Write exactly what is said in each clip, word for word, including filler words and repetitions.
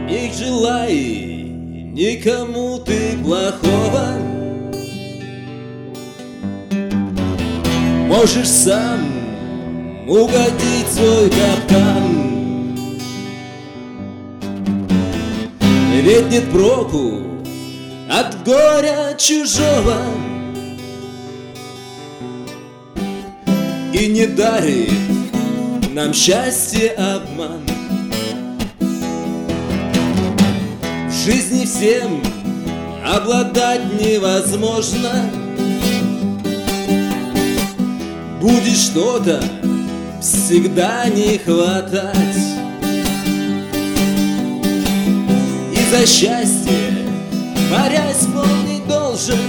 Не желай никому ты плохого, можешь сам угодить в свой капкан. Ведь нет проку от горя чужого, и не дарит нам счастье обман. В жизни всем обладать невозможно, будет что-то всегда не хватать. И за счастье борясь помнить должен,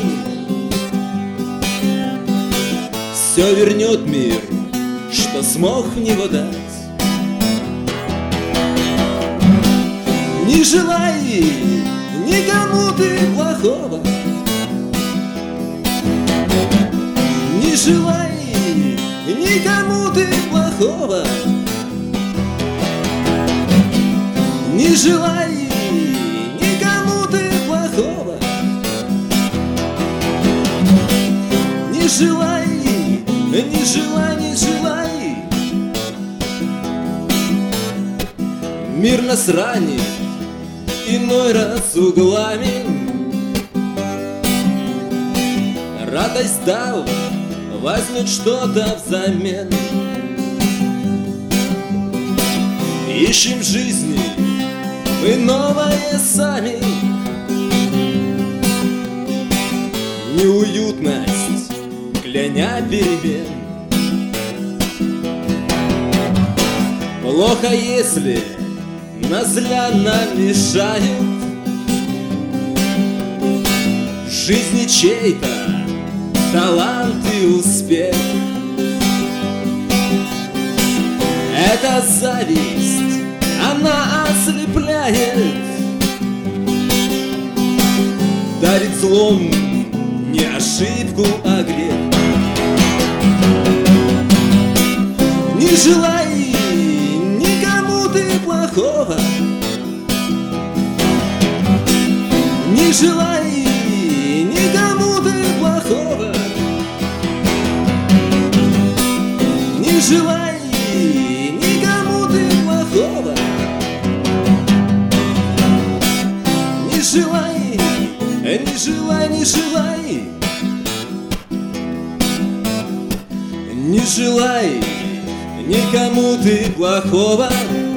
все вернет мир, что смог в него дать. Не желай никому ты плохого, не желай никому ты плохого, не желай никому ты плохого, не желай, не желай, не желай. Мир нас ранит иной раз углами, радость дал, возьмет что-то взамен. Ищем в жизни мы новое сами, неуютность кляня перемен. Плохо, если назля нам мешают в жизни чей-то талант и успех. Эта зависть, она ослепляет, дарит злом не ошибку, а грех. Не желай никому ты плохого, не желай никому ты плохого, не желай никому ты плохого, не желай, не желай, не желай, не желай никому ты плохого,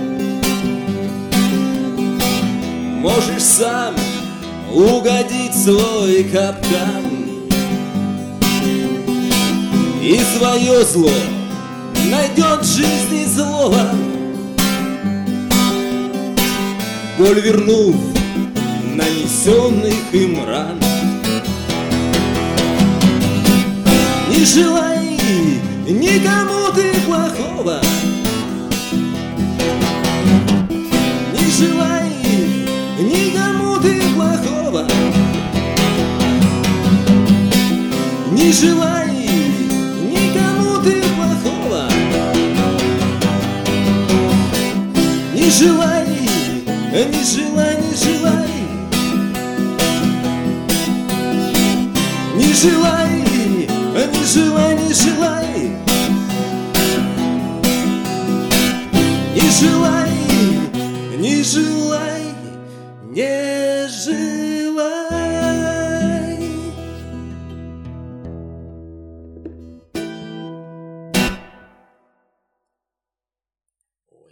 можешь сам угодить в свой капкан. И свое зло найдет в жизни злого, боль вернув нанесенных им ран. Не желай никому ты плохого, не желай никому ты плохого, не желай никому ты плохого, не желай, не желай, не желай, не желай, не желай, не желай, не желай, не желай, не